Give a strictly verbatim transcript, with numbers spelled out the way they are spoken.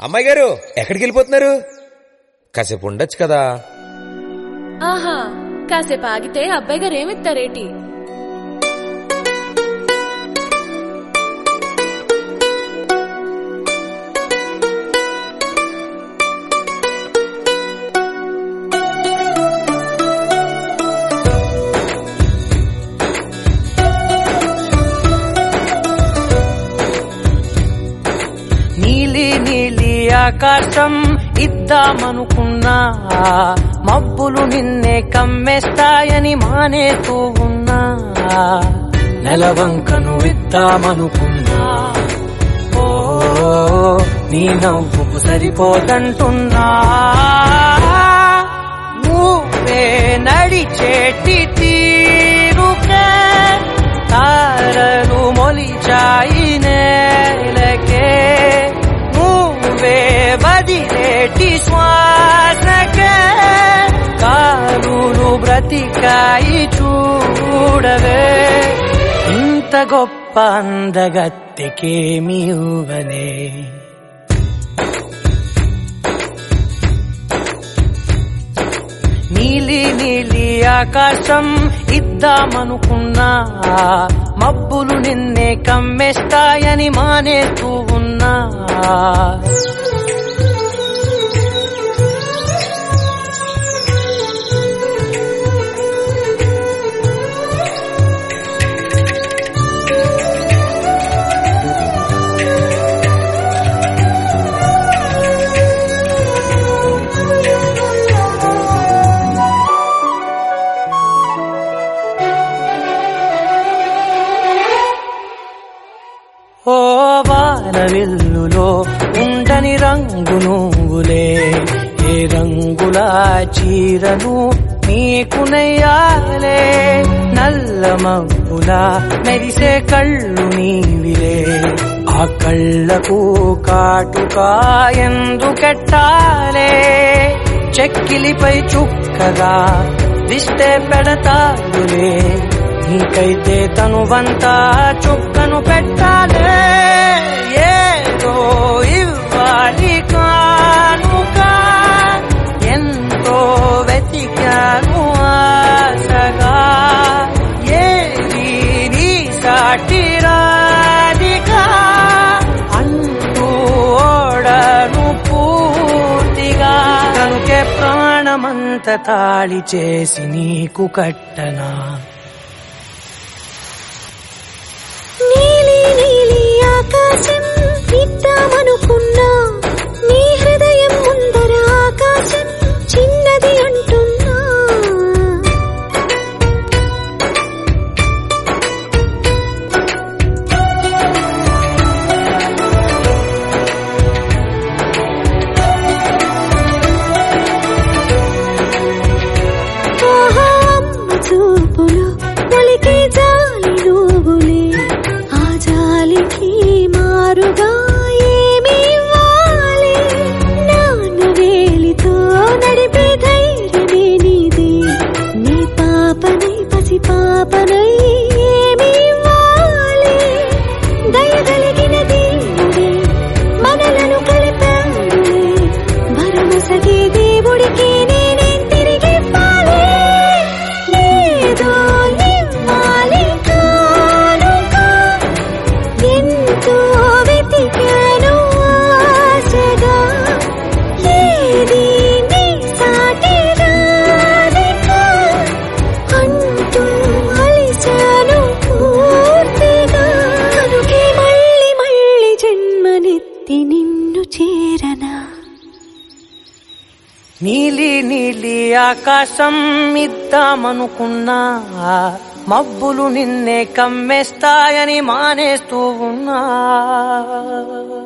అమ్మాయి గారు ఎక్కడికి వెళ్ళిపోతున్నారు? కాసేపు ఉండొచ్చు కదా. ఆహా, కాసేపు ఆగితే అబ్బాయి గారు ఏమిస్తారేటి? నీలి నీలి ఆకాశం ఇద్దామనుకున్నా, మబ్బులు నిన్నే కమ్మేస్తాయని మానేస్తూ ఉన్నా. నెలవంకను ఇద్దామనుకున్నా, ఓ నీ నవ్వుకు సరిపోదంటున్నా. నువ్వే నడిచేటి తీరుకే తారలు మొలిచాయి నేలకే. నువ్వే వదిలేటి శ్వాసకే కారులు బ్రతికాయి చూడవే. ఇంత గొప్ప అందగత్తెకేమి ఇవ్వనే. నీలి నీలి ఆకాశం ఇద్దామనుకున్నా, మబ్బులు నిన్నే కమ్మేస్తాయని మానేస్తూ ఉన్నా. ఓ వానవిల్లులో ఉండని రంగు నువ్వులే, ఏ రంగుల చీరను నీకు నెయ్యాలే. నల్ల మబ్బులా మెరిసే కళ్ళు నీవిలే, ఆ కళ్ళకు కాటుకా ఎందుకెట్టాలే. చెక్కిలిపై చుక్కగా దిష్టే పెడతాడులే, నీకైతే తనువంతా చుక్కను పెట్టాలే. ఏదో ఇవ్వాలి కానుక, ఎంతో వెతికాను ఆశగా. ఏది నీ సాటి రాధిక అంటూ ఓడను పూర్తిగా. కనుకే ప్రాణమంత తాళి చేసి నీకు కట్టనా. నీలి నీలి ఆకాశం ఇద్దామనుకున్నా, నీ హృదయం ముందర ఆకాశం చిన్నది అంటున్నా. ఆహా, అమ్మ చూపులో ఒలికే జాలి నువ్వులే, జాలికి మారుగా ఏమి ఇవ్వాలి. నాన్న వేలితో నడిపే ధైర్యమే నీదే, నీ పాపనై పసి పాపనై ఏమి ఇవ్వాలి. దయగలిగిన దేవుడే మనలను కలిపాడులే, భరమసగే దేవుడికి నేనే తిరిగి ఇవ్వాలి. ఏదో ఇవ్వాలి కానుక, ఎంతో వెతికాను ఆశగా. ఏది నీ సాటి రాధిక అంటూ అలిచాను పూర్తిగా. కనుకే మళ్ళీ మళ్ళీ జన్మనెత్తి నిన్ను చేరనా. నీలి నీలి ఆకాశం ఇద్దామనుకున్నా, మబ్బులు నిన్నే కమ్మేస్తాయని మానేస్తూ ఉన్నా.